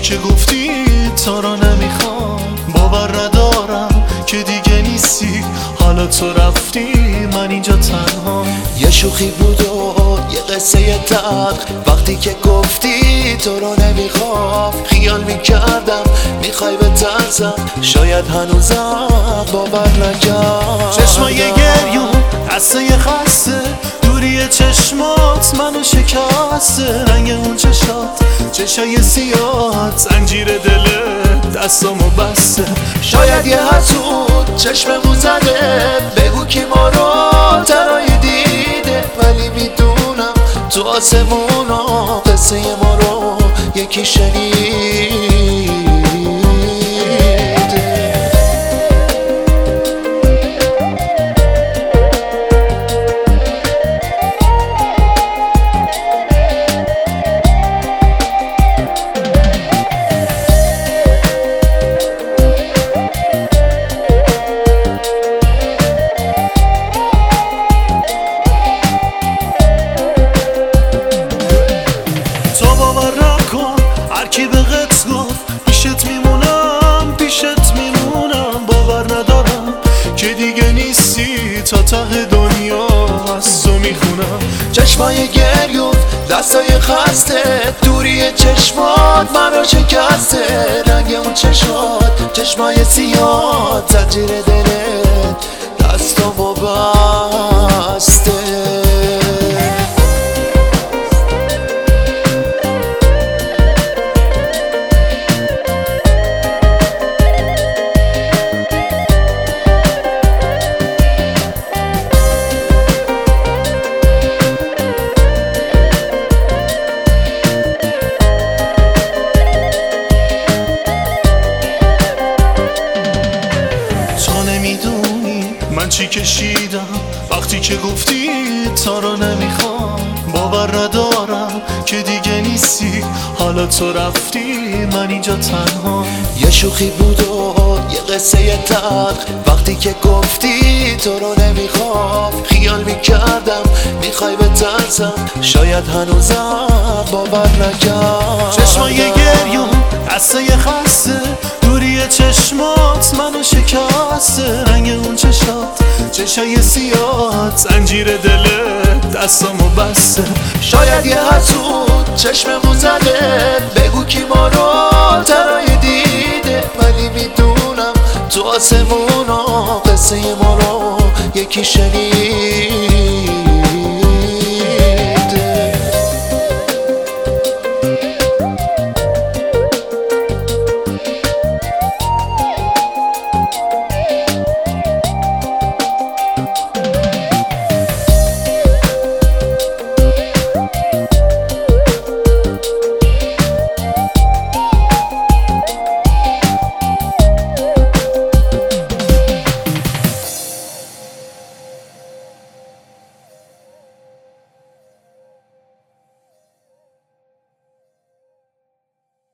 که گفتی تو رو نمیخوام، باور ندارم که دیگه نیستی، حالا تو رفتی من اینجا تنها. یه شوخی بود و یه قصه تلخ، وقتی که گفتی تو رو نمیخوام خیال میکردم میخوای بترسم، شاید هنوزم باور نکردم. چشمای گریون قصه خسته، دوری چشمات منو شکسته، رنگ اون چشای سیاه زنجیر دلت دستامو بسته. شاید یه حسود چشممون زده، بگو کی ما رو تنهایی دیده، ولی میدونم تو آسمونا قصه ما رو یکی شنیده. هرکی بهت گفت پیشت میمونم، باور ندارم که دیگه نیستی، تا ته دنیا از تو میخونم. چشمای گریون دستای خسته، دوری چشمات منو شکسته، رنگ اون چشمای سیاه زنجیر دلت دستامو بسته. من چی کشیدم وقتی که گفتی تو رو نمیخوام، باور ندارم که دیگه نیستی، حالا تو رفتی من اینجا تنها. یه شوخی بود و یه قصه تلخ، وقتی که گفتی تو رو نمیخوام خیال میکردم میخوای بترسم، شاید هنوزم باور نکردم. چشمای گریون قصه خسته، دوری چشمات منو شکسته، رنگ اون چشای سیاه زنجیر دلت دستامو بسته. شاید یه حسود چشممون زده، بگو کی ما رو تنهایی دیده، ولی میدونم تو آسمونا قصه ما رو یکی شنیده.